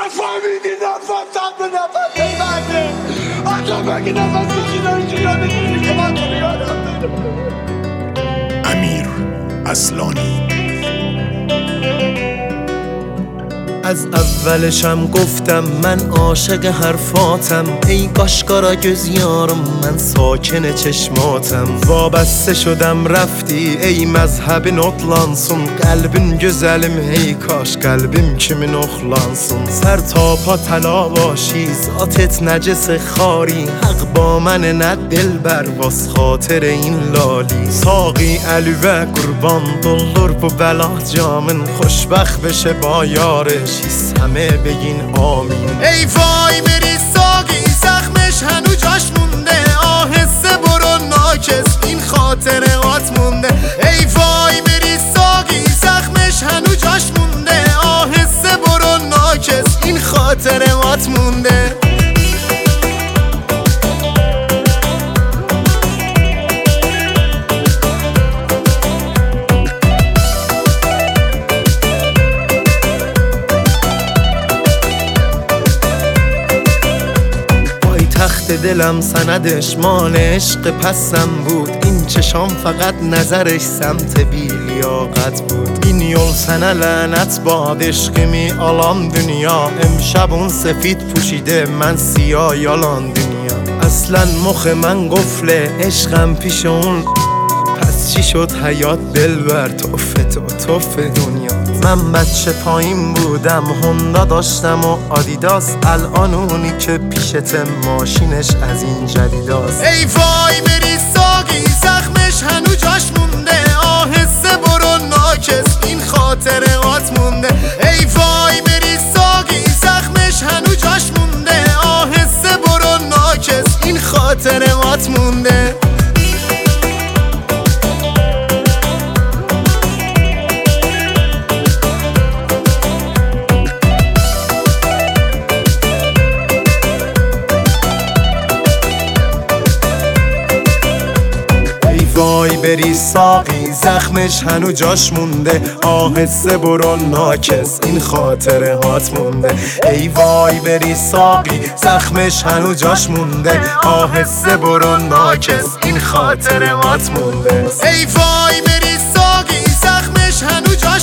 نفهمیدی نفسم به نفس بنده آجا بگی نفس کشیدن چی یادت میدی که من تو یادم داره. امیر اصلانی از اولشم گفتم من عاشق حرفاتم، ای قاشقارا göz یارم من ساکن چشماتم. وابسته شدم رفتی ey mezhebin otlansın, قلبin güzelim hey kaş قلبim kimin oxlansın. سر تا پا تلاواشی ذاتت نجس خاری، حق با من نه دلبر واس خاطر این لالی. ساقی علی و قربان دلور bu بلا جامن، خوشبخت بشه با یارش همه بگین آمین. ای وای بری ساقی زخمش هنو جاش مونده، آهسته برو ناکس این خاطرات مونده. ای وای بری ساقی زخمش هنو جاش مونده، آهسته برو ناکس این خاطرات مونده. تخت دلم سندش مال عشق پسم بود، این چشام فقط نظرش سمت بیلیاقت بود. این یol sənə lənət bad eşqimi alan dünya، امشب اون سفید پوشیده من سیاه یالان دنیا. اصلا مخ من قفله عشقم پیش اون، پس چی شد حیات دلبر توفه تو توفه دنیا. من بچه پایین بودم هوندا داشتم و آدیداس، الان اونی که پیشت ماشینش از این جدیداست. ای وای بری ساقی زخمش هنو جاش مونده، آهسته برو ناکس این خاطرات مونده. ای وای بری ساقی زخمش هنو جاش مونده، آهسته برو ناکس این خاطرات مونده. وای بری ساقی زخمش هنو جاش مونده، آهسته برو ناکس این خاطرات مونده. ای وای بری ساقی زخمش هنو جاش مونده، آهسته برو ناکس این خاطرات مونده. ای وای بری ساقی زخمش هنو جاش